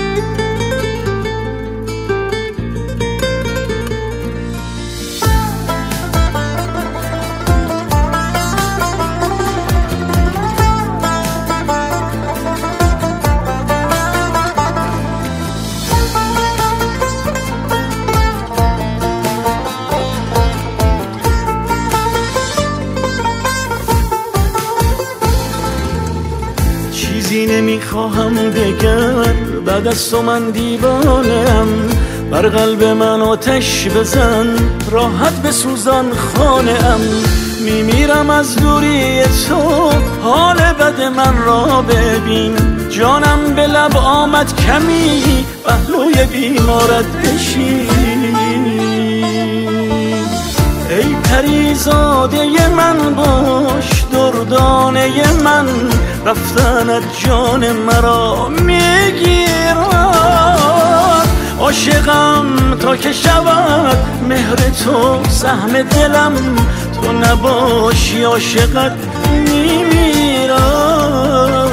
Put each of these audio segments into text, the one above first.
چیزی نمیخواهم دگر، بعد از تو من دیوانم. بر قلب من آتش بزن، راحت بسوزان خانه‌ام. میمیرم از دوری تو، حال بد من را ببین. جانم به لب آمد کمی، پهلوی بیمارت بشین. ای پریزاده من باش، دردانه من، رفتنت جان مرا میگیرد. عاشقم تا که شود مهر تو سهم دلم، تو نباشی عاشقت میمیرد.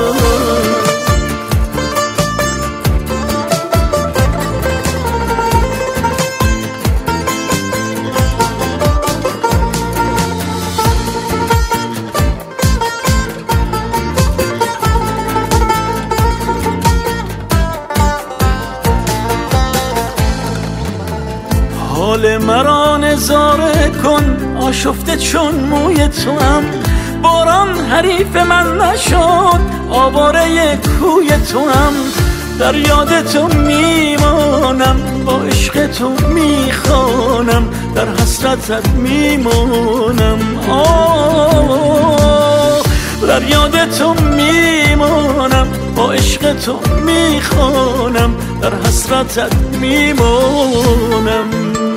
حال مرا نظاره کن، آشفته چون موی تو هم. باران حریف من نشد، آواره کوی تو هم. در یاد تو میمانم، با عشق تو میخوانم، در حسرتت میمانم. در یاد تو میمانم، با عشق تو میخوانم، در حسرتت میمانم.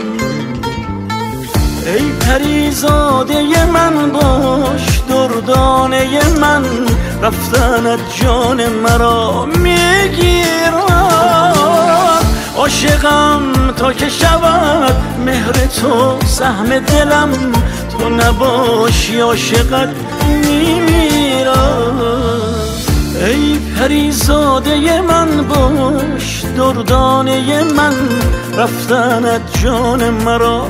ای پریزاده من باش، دردانه من، رفتنت جان مرا میگیرد. عاشقم تا که شود مهر تو سهم دلم، تو نباشی عاشقت میمیرد. ای پریزاده من باش، دردانه من، رفتنت جان مرا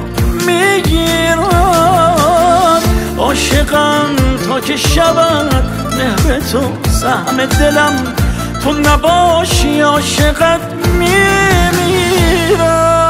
میگیرد. عاشقم تا که شود مهر تو سهم دلم، تو نباشی عاشقت میمیرد.